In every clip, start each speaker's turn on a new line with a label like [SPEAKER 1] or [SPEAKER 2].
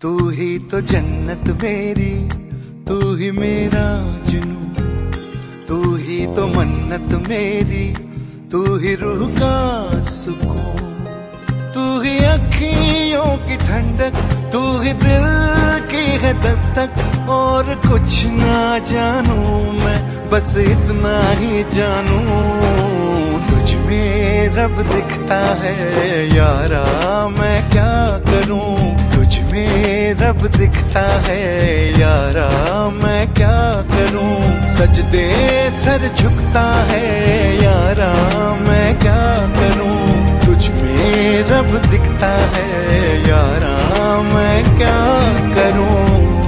[SPEAKER 1] तू ही तो जन्नत मेरी, तू ही मेरा जुनून, तू ही तो मन्नत मेरी, तू ही रूह का सुकून, तू ही अखियों की ठंडक, तू ही दिल की है दस्तक। और कुछ ना जानू मैं, बस इतना ही जानू, तुझ में रब दिखता है यारा, मैं क्या करूं। तुझ में रब दिखता है यारा, मैं क्या करूं। सजदे सर झुकता है यारा, मैं क्या करूं। तुझ में रब दिखता है यारा, मैं क्या करूं।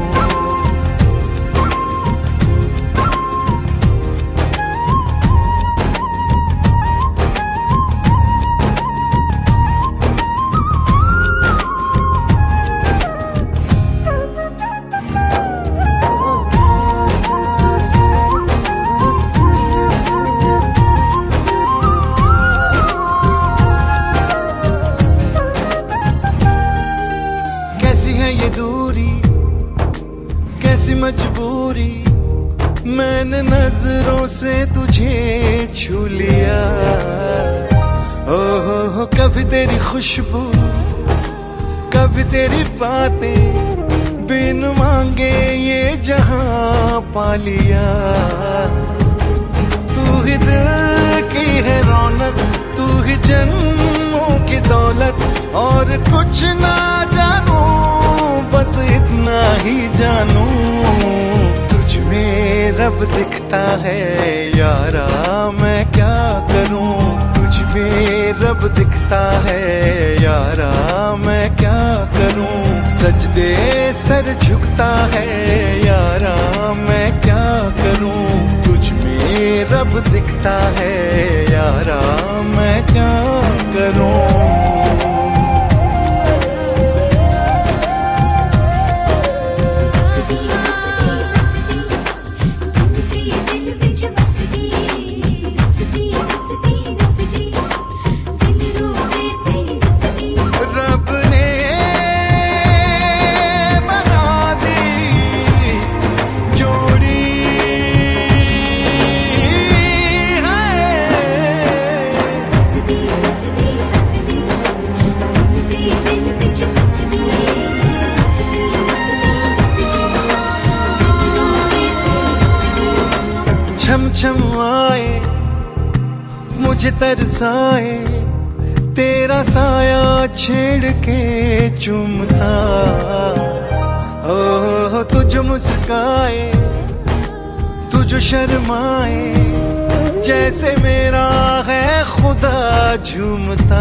[SPEAKER 1] ये दूरी कैसी मजबूरी, मैंने नजरों से तुझे छू लिया। ओहो कभी तेरी खुशबू, कभी तेरी बातें, बिन मांगे ये जहां पा लिया। तू ही दिल की है रौनक, तू ही जन्मों की दौलत। और कुछ ना जानू, बस इतना ही जानू, तुझ में रब दिखता है यारा, मैं क्या करूं। तुझ में रब दिखता है यारा, मैं क्या करूं। सजदे सर झुकता है यारा, मैं क्या करूं। तुझ में रब दिखता है यारा, मैं क्या करूं। छम छम आए मुझे तरसाए, तेरा साया छेड़ के चूमता। ओह तुझ मुस्काए, तुझ शर्माए, जैसे मेरा है खुदा झूमता।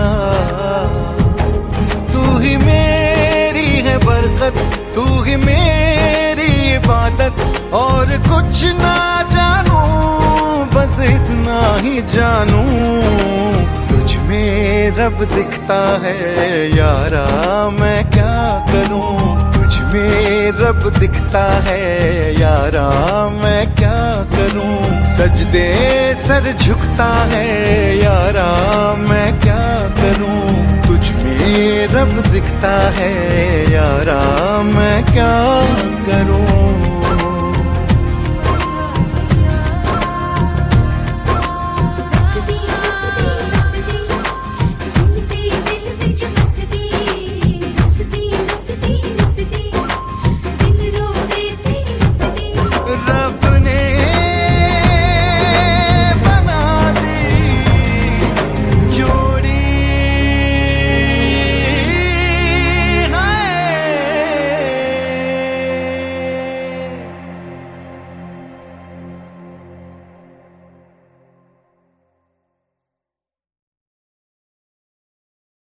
[SPEAKER 1] तू ही मेरी है बरकत, तू ही मेरी इबादत। और कुछ ना जानू, बस इतना ही जानू, तुझ में रब दिखता है यारा, मैं क्या करूं। तुझ में रब दिखता है यारा, मैं क्या करूं। सजदे सर झुकता है यारा, मैं क्या करूं। तुझ में रब दिखता है यारा, मैं क्या करूं।